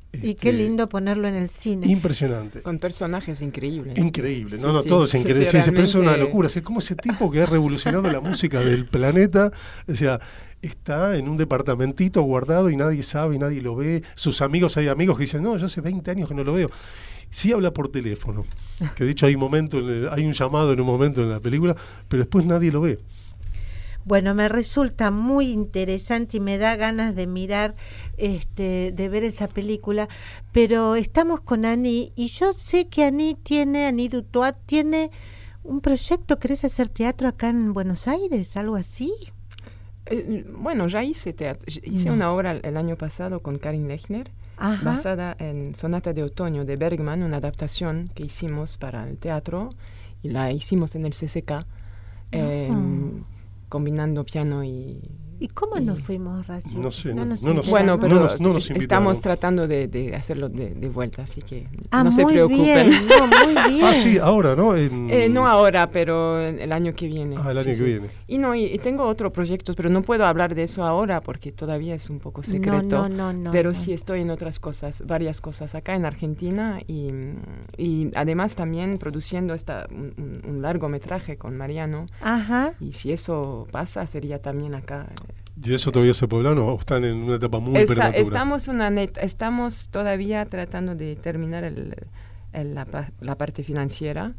Y qué lindo ponerlo en el cine. Impresionante. Con personajes increíbles. Increíble. No, sí, no, sí. todo es increíble. Sí, realmente... pero es una locura. O sea, como ese tipo que ha revolucionado la música del planeta, o sea, está en un departamentito guardado y nadie sabe, y nadie lo ve. Sus amigos, hay amigos que dicen, no, yo hace veinte años que no lo veo. Sí habla por teléfono, que de hecho hay, momento, hay un llamado en un momento en la película, pero después nadie lo ve. Bueno, me resulta muy interesante y me da ganas de mirar, este, de ver esa película, pero estamos con Ani y yo sé que Ani tiene, Ani Dutoit tiene un proyecto. ¿Querés hacer teatro acá en Buenos Aires, algo así? Eh, bueno, ya hice teatro, hice no. una obra el año pasado con Karin Lechner, Ajá. basada en Sonata de Otoño de Bergman, una adaptación que hicimos para el teatro y la hicimos en el C C K. Eh, oh. combinando piano y... ¿Y cómo y... nos fuimos, Racio? No sé, no, no, nos no nos Bueno, pero no nos, no nos estamos tratando de, de hacerlo de, de vuelta, así que ah, no se preocupen. Bien, no, muy bien. Ah, sí, ahora, ¿no? En... Eh, no ahora, pero el año que viene. Ah, el año sí, que sí. viene. Y no, y, y tengo otros proyectos, pero no puedo hablar de eso ahora porque todavía es un poco secreto. No, no, no, no, pero no. sí estoy en otras cosas, varias cosas acá en Argentina y, y además también produciendo esta, un, un largometraje con Mariano. Ajá. Y si eso pasa, sería también acá. ¿Y eso todavía se poblano o están en una etapa muy Está, prematura? Estamos, una net, estamos todavía tratando de terminar el, el, la, la parte financiera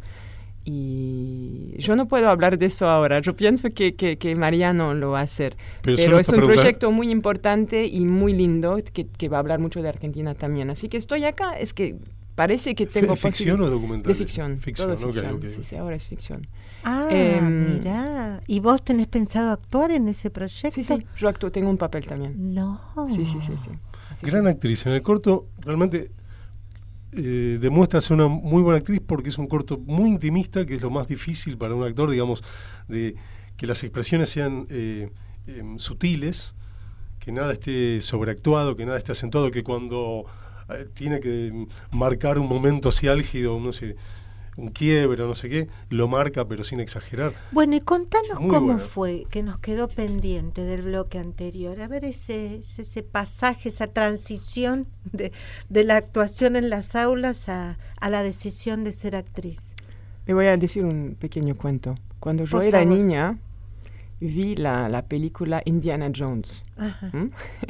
y yo no puedo hablar de eso ahora. Yo pienso que, que, que Mariano lo va a hacer. Pero, Pero es un pregunta... proyecto muy importante y muy lindo que, que va a hablar mucho de Argentina también. Así que estoy acá, es que parece que tengo... ¿De ficción o documental? De ficción. Ficción, todo ficción. Okay, okay. Sí, sí, ahora es ficción. Ah, eh, mira. ¿Y vos tenés pensado actuar en ese proyecto? Sí, sí, yo actúo, tengo un papel también. No. Sí, sí, sí, sí. Así Gran que... actriz. En el corto realmente eh, demuestra ser una muy buena actriz porque es un corto muy intimista, que es lo más difícil para un actor, digamos, de que las expresiones sean eh, eh, sutiles, que nada esté sobreactuado, que nada esté acentuado, que cuando eh, tiene que marcar un momento así álgido, no sé, un quiebre o no sé qué, lo marca pero sin exagerar. Bueno, y contanos Muy cómo buena. fue, que nos quedó pendiente del bloque anterior. A ver ese, ese, ese pasaje, esa transición de, de la actuación en las aulas a, a la decisión de ser actriz. Me voy a decir un pequeño cuento. Cuando yo Por era favor. niña, vi la, la película Indiana Jones. ¿Mm?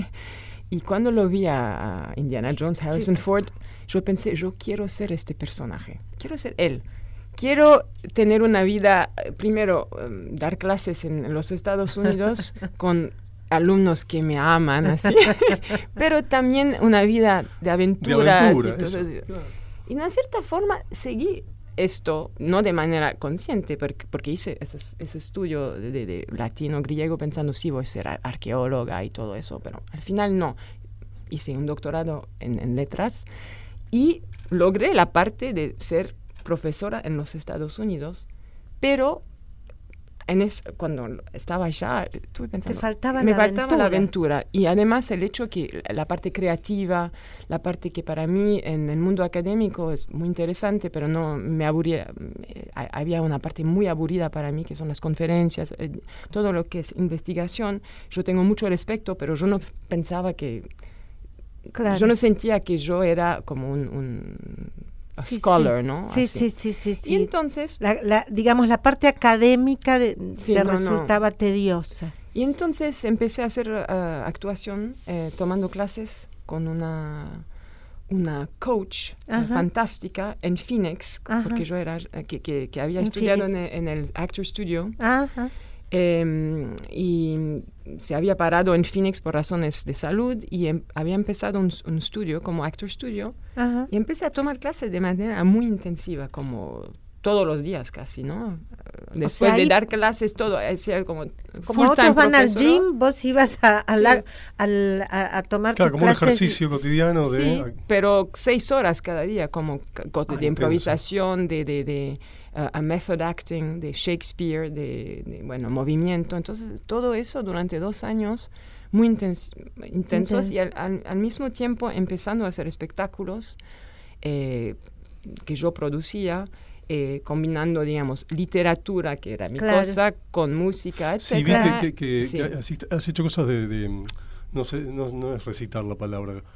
Y cuando lo vi a, a Indiana Jones, Harrison sí, sí. Ford, yo pensé, yo quiero ser este personaje, quiero ser él. Quiero tener una vida, primero, um, dar clases en, en los Estados Unidos con alumnos que me aman, así, pero también una vida de aventuras. De aventura, y, todo eso, eso. Claro. Y de una cierta forma seguí esto, no de manera consciente, porque, porque hice ese, ese estudio de, de, de latino, griego, pensando, sí, voy a ser arqueóloga y todo eso, pero al final no. Hice un doctorado en, en letras y logré la parte de ser profesora en los Estados Unidos, pero en es, cuando estaba allá, estuve pensando, Te faltaba me la faltaba aventura. la aventura. Y además el hecho que la parte creativa, la parte que para mí en el mundo académico es muy interesante, pero no me aburría, había una parte muy aburrida para mí, que son las conferencias, todo lo que es investigación. Yo tengo mucho respeto, pero yo no pensaba que... Claro. Yo no sentía que yo era como un... un Sí, scholar, sí. ¿no? Sí, Así. sí, sí, sí, sí. Y entonces... La, la, digamos, la parte académica de, sí, te no, resultaba no. tediosa. Y entonces empecé a hacer uh, actuación, eh, tomando clases con una, una coach uh, fantástica en Phoenix, Ajá. porque yo era, uh, que, que, que había en estudiado en, en el Actor Studio. Ajá. Eh, y se había parado en Phoenix por razones de salud y em, había empezado un, un estudio como Actor Studio. Ajá. Y empecé a tomar clases de manera muy intensiva, como todos los días casi, ¿no? Después o sea, de dar clases, todo, decía como como otros van al gym, vos ibas a, a, sí. la, a, a, a tomar claro, tus como clases. Un ejercicio cotidiano de... Sí, pero seis horas cada día, como cosas ah, de improvisación, de... de, de Uh, a method acting, de Shakespeare, de, de, bueno, movimiento. Entonces, todo eso durante dos años muy intens intensos Intenso. y al, al, al mismo tiempo empezando a hacer espectáculos eh, que yo producía, eh, combinando, digamos, literatura, que era mi claro. cosa, con música, etcétera. Sí, vi que, que, que, sí. que has, has hecho cosas de... de no sé, no, no es recitar la palabra...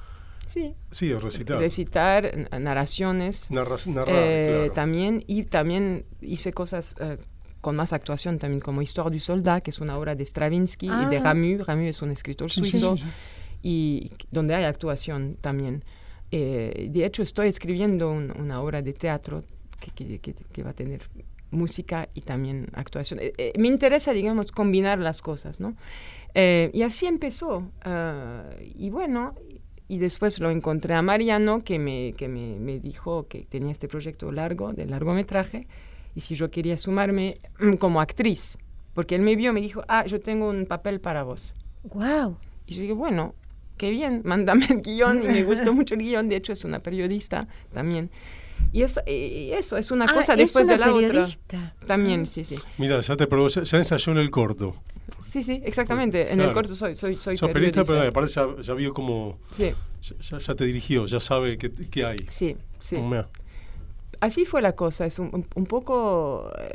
Sí, sí, recitar. Recitar, narraciones. Narra, narrar, eh, claro. También, y también hice cosas eh, con más actuación también, como Histoire du Soldat, que es una obra de Stravinsky ah. y de Ramu. Ramu es un escritor suizo, sí, sí, sí. y donde hay actuación también. Eh, de hecho, estoy escribiendo un, una obra de teatro que, que, que, que va a tener música y también actuación. Eh, eh, me interesa, digamos, combinar las cosas, ¿no? Eh, y así empezó. Uh, y bueno, y después lo encontré a Mariano, que, me, que me, me dijo que tenía este proyecto largo, de largometraje, y si yo quería sumarme como actriz, porque él me vio y me dijo, ah, yo tengo un papel para vos. ¡Wow! Y yo dije, bueno, qué bien, mándame el guión, y me gustó mucho el guión, de hecho es una periodista también. Y eso, y eso es una ah, cosa después de la periodista. Otra. También, ah. sí, sí. Mira, ya te probó, ya, ya ensayó en el corto. Sí, sí, exactamente. En claro. el corto soy, soy, soy Sos periodista. periodista, pero me parece ya, ya vio cómo... Sí. Ya, ya te dirigió, ya sabe qué, qué hay. Sí, sí. Mira. Así fue la cosa, es un, un poco eh,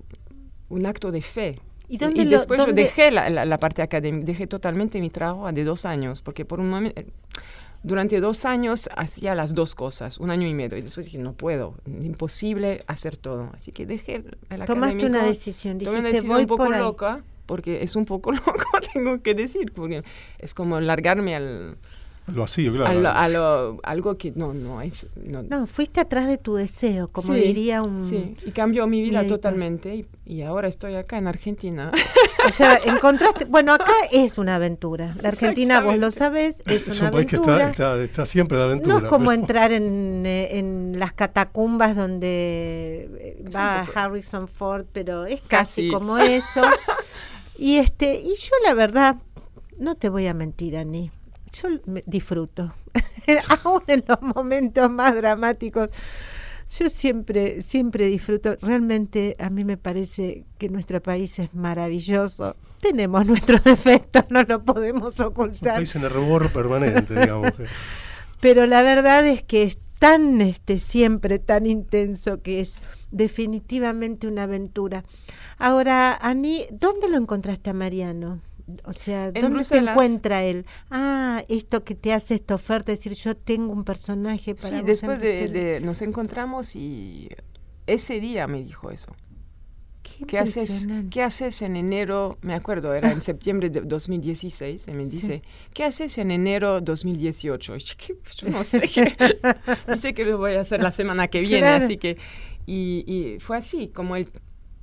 un acto de fe. Y, dónde y lo, después dónde... yo dejé la, la, la parte académica, dejé totalmente mi trabajo de dos años, porque por un momento... Durante dos años hacía las dos cosas, un año y medio. Y después dije, no puedo, imposible hacer todo. Así que dejé el Tomaste académico. una decisión, dijiste, tomé una decisión voy un poco por ahí. loca, porque es un poco loco, tengo que decir, porque es como largarme al... Al vacío, claro. A lo, a lo, algo que no, no es... No, no, fuiste atrás de tu deseo, como sí, diría un... Sí, y cambió mi vida editor. totalmente, y, y ahora estoy acá en Argentina. O sea, encontraste... Bueno, acá es una aventura. La Argentina, vos lo sabés, es, es una un país aventura. Que está, está, está siempre de aventura. No es como pero... entrar en, en las catacumbas donde va Harrison Ford, pero es casi, casi. como eso. Y este y yo la verdad, no te voy a mentir, Ani, yo me disfruto. Aún en los momentos más dramáticos, yo siempre, siempre disfruto. Realmente a mí me parece que nuestro país es maravilloso. Tenemos nuestros defectos, no lo podemos ocultar. Un país en el reborro permanente, digamos. Pero la verdad es que es tan, este, siempre tan intenso que es definitivamente una aventura. Ahora, Ani, ¿dónde lo encontraste a Mariano? O sea, ¿dónde Bruselas. te encuentra él? Ah, esto que te hace esta oferta, decir, yo tengo un personaje para sí, vos. después de, de nos encontramos y ese día me dijo eso. Qué, ¿Qué haces, ¿Qué haces en enero? Me acuerdo, era en septiembre de dos mil dieciséis, y me dice, sí. ¿qué haces en enero dos mil dieciocho? Y yo, yo no sé, qué, no sé qué lo voy a hacer la semana que viene, claro. así que, y, y fue así, como él,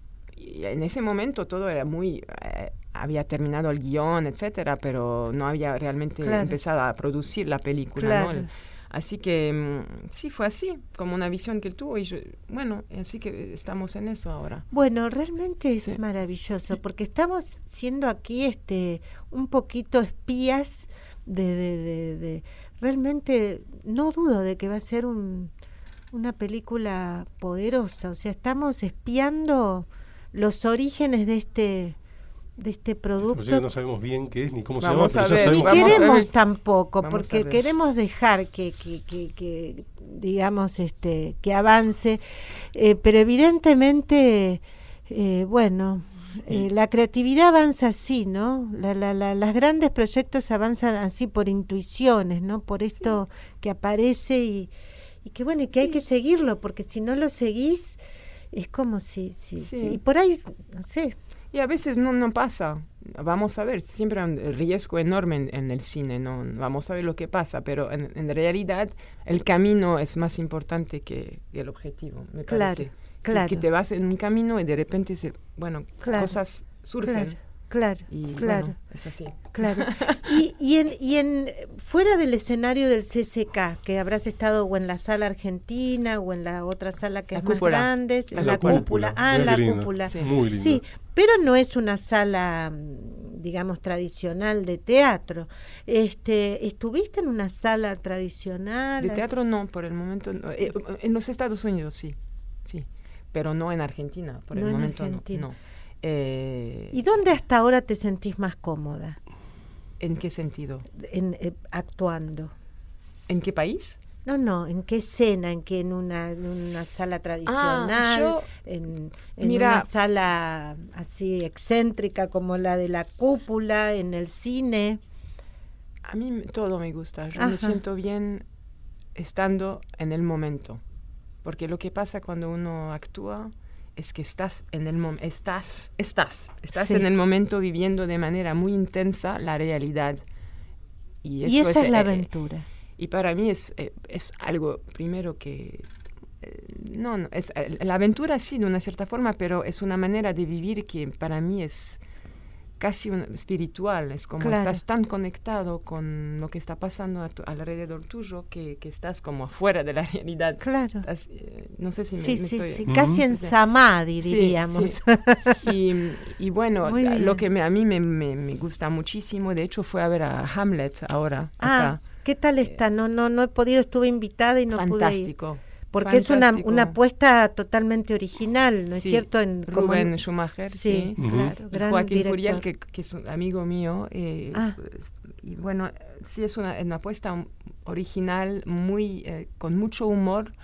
y en ese momento todo era muy, eh, había terminado el guión, etcétera, pero no había realmente claro. empezado a producir la película, claro. ¿no? El, Así que sí, fue así, como una visión que él tuvo y yo, bueno, así que estamos en eso ahora. Bueno, realmente es sí. maravilloso, porque estamos siendo aquí este un poquito espías de, de, de, de realmente no dudo de que va a ser un, una película poderosa, o sea, estamos espiando los orígenes de este... de este producto. Pero no sabemos bien qué es ni cómo vamos se llama, pero ya ver, ni sabemos. queremos tampoco, vamos porque queremos dejar que, que, que, que digamos, este, que avance, eh, pero evidentemente, eh, bueno, eh, la creatividad avanza así, ¿no? La, la, la, las grandes proyectos avanzan así por intuiciones, ¿no? Por esto sí. que aparece y, y que bueno, y que sí. hay que seguirlo, porque si no lo seguís, es como si, si, sí. si y por ahí, no sé. Y a veces no, no pasa. Vamos a ver, siempre hay un riesgo enorme en, en el cine, ¿no? Vamos a ver lo que pasa, pero en, en realidad el camino es más importante que el objetivo, me claro, parece. Claro. Sí, que te vas en un camino y de repente, se, bueno, claro, cosas surgen. Claro. Claro, y, claro, bueno, es así. Claro. Y, y, en, y en fuera del escenario del C C K, que habrás estado o en la sala argentina o en la otra sala que la es cúpula. más grande, la, en la cúpula. cúpula, ah, en la cúpula. Sí. Muy linda. Sí, pero no es una sala, digamos, tradicional de teatro. Este, ¿estuviste en una sala tradicional? De teatro no, por el momento. No. Eh, en los Estados Unidos sí, sí, pero no en Argentina, por no el en momento Argentina. no. no. Eh, ¿Y dónde hasta ahora te sentís más cómoda? ¿En qué sentido? En, eh, actuando. ¿En qué país? No, no, ¿en qué escena? ¿En qué? ¿En una, en una sala tradicional? Ah, yo, ¿En, en mira, una sala así excéntrica como la de la cúpula? ¿En el cine? A mí todo me gusta. Yo Ajá. me siento bien estando en el momento. Porque lo que pasa cuando uno actúa es que estás en el momento, estás, estás, estás Sí. en el momento viviendo de manera muy intensa la realidad. Y, eso Y esa es, eh, la eh, aventura. Y para mí es, eh, es algo, primero que... eh, no, no es, eh, la aventura sí, de una cierta forma, pero es una manera de vivir que para mí es casi un, espiritual. Es como Claro. estás tan conectado con lo que está pasando a tu, alrededor tuyo que, que estás como afuera de la realidad. Claro. Estás, eh, no sé si me, Sí, me sí, estoy... sí. Ujú. Casi en Sí. samadhi, Sí, diríamos. sí. Y, y bueno, Muy bien. lo que me, a mí me, me, me gusta muchísimo, de hecho fue a ver a Hamlet ahora, Ah, acá. ¿qué tal está? No, no, no he podido, estuve invitada y no pude ir. Fantástico. Porque es una, fantástico. una apuesta totalmente original, ¿no es Sí, cierto? En, como Rubén en- Schumacher, sí, sí. Ujú. claro, Y gran Joaquín director. Furiel, que, que es un amigo mío. eh, Ah. pues, y bueno, sí es una, una apuesta original, muy eh, con mucho humor.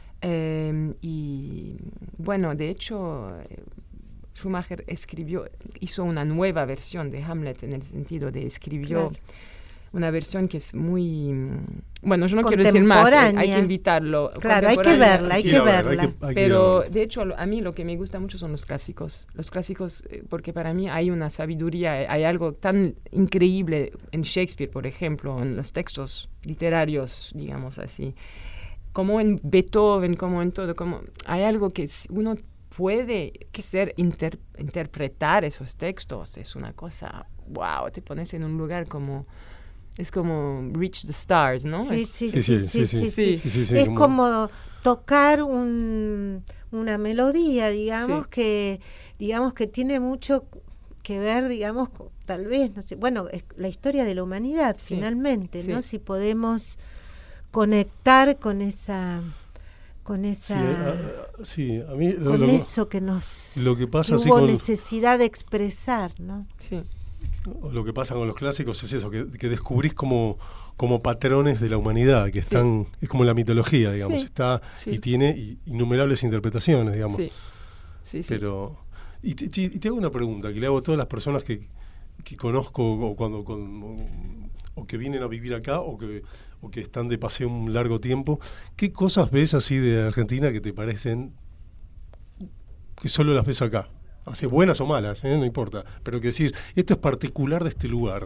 eh, y bueno, de hecho, eh, Schumacher escribió, hizo una nueva versión de Hamlet en el sentido de escribió Claro. una versión que es muy... mm, Bueno, yo no quiero decir más, eh, hay Contemporánea. que invitarlo. Claro, hay que Contemporánea, verla, hay Sí, que la verdad, hay verla. que- hay que Pero verla. de hecho, lo- a mí lo que me gusta mucho son los clásicos. Los clásicos, eh, porque para mí hay una sabiduría, eh, hay algo tan increíble en Shakespeare, por ejemplo, en los textos literarios, digamos así, como en Beethoven, como en todo, como hay algo que s- uno puede ser inter- interpretar esos textos. Es una cosa, wow, te pones en un lugar como... Es como reach the stars, ¿no? Sí, Es- sí, Sí, sí, sí, sí, sí, sí, sí. sí. Sí, sí, sí, Es como- como tocar un, una melodía, digamos, Sí. que digamos que tiene mucho que ver, digamos, con- tal vez, no sé, bueno, es la historia de la humanidad, Sí, finalmente, ¿no? sí. Si podemos conectar con esa, con Sí, esa, a, a- sí, a mí lo, con lo- eso que nos, lo que pasa que así hubo con- necesidad de expresar, ¿no? Sí. lo que pasa con los clásicos es eso, que, que descubrís como, como patrones de la humanidad, que están, es como la mitología, digamos, Sí, está sí. y tiene i- innumerables interpretaciones, digamos. Sí, sí, sí. Pero, y te, y te hago una pregunta que le hago a todas las personas que, que conozco o cuando con- o, o que vienen a vivir acá o que, o que están de paseo un largo tiempo. ¿Qué cosas ves así de Argentina que te parecen que solo las ves acá? Así, buenas o malas, ¿eh? No importa. Pero que decir, esto es particular de este lugar.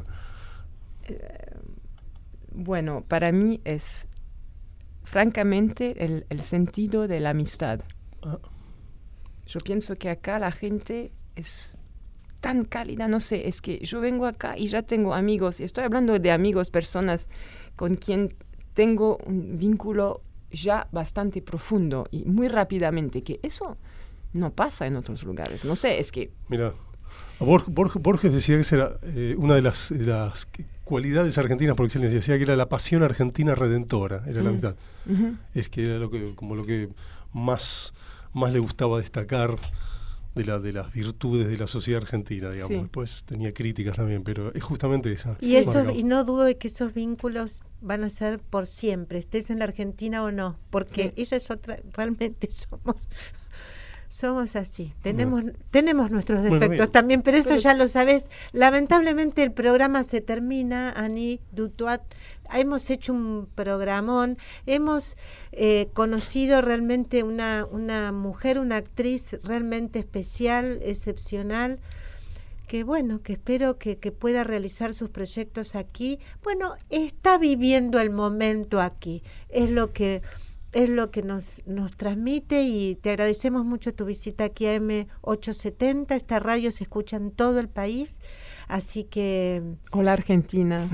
Bueno, para mí es francamente el, el sentido de la amistad. Ah, Yo pienso que acá la gente es tan cálida, no sé, es que yo vengo acá y ya tengo amigos, y estoy hablando de amigos, personas con quien tengo un vínculo ya bastante profundo y muy rápidamente, que eso no pasa en otros lugares. No sé, es que... mira, Borges, Borges, Borges decía que esa era eh, una de las, de las cualidades argentinas por excelencia. Decía que era la pasión argentina redentora, era la Mm. mitad. Ujú. Es que era lo que, como lo que más, más le gustaba destacar de la de las virtudes de la sociedad argentina, digamos. Sí. Después tenía críticas también, pero es justamente esa. Y eso, marca. y no dudo de que esos vínculos van a ser por siempre, estés en la Argentina o no, porque Sí. esa es otra, realmente somos somos así, tenemos tenemos nuestros Bueno, defectos bien. también, pero eso Pero- ya lo sabes. Lamentablemente el programa se termina, Annie Dutoit. Hemos hecho un programón, hemos eh, conocido realmente una, una mujer, una actriz realmente especial, excepcional, que bueno, que espero que, que pueda realizar sus proyectos aquí. Bueno, está viviendo el momento aquí, es lo que es lo que nos, nos transmite, y te agradecemos mucho tu visita aquí a eme ochocientos setenta. Esta radio se escucha en todo el país, así que Hola Argentina.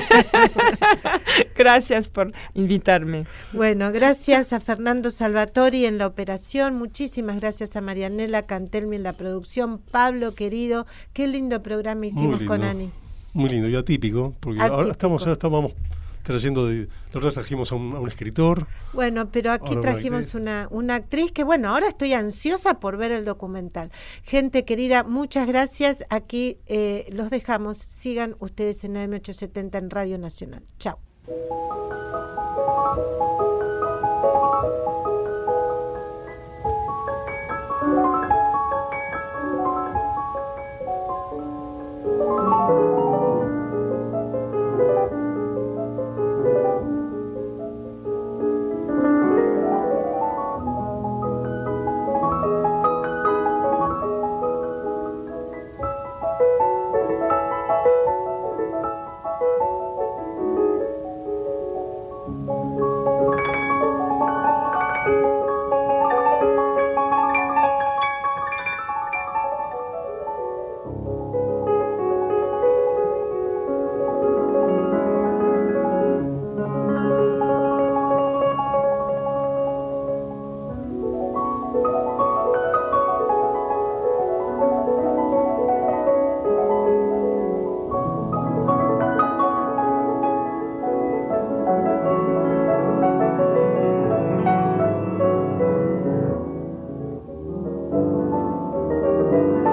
Gracias por invitarme. bueno, gracias a Fernando Salvatori en la operación, muchísimas gracias a Marianela Cantelmi en la producción. Pablo, querido, qué lindo programa hicimos Muy con lindo. Ani. Muy lindo y atípico, porque Atípico. ahora estamos, ahora estábamos trayendo de, nosotros trajimos a un, a un escritor. Bueno, pero aquí Ahora una trajimos actriz. una, una actriz que, bueno, ahora estoy ansiosa por ver el documental. Gente querida, muchas gracias. Aquí eh, los dejamos. Sigan ustedes en eme ochocientos setenta en Radio Nacional. Chao. Thank you.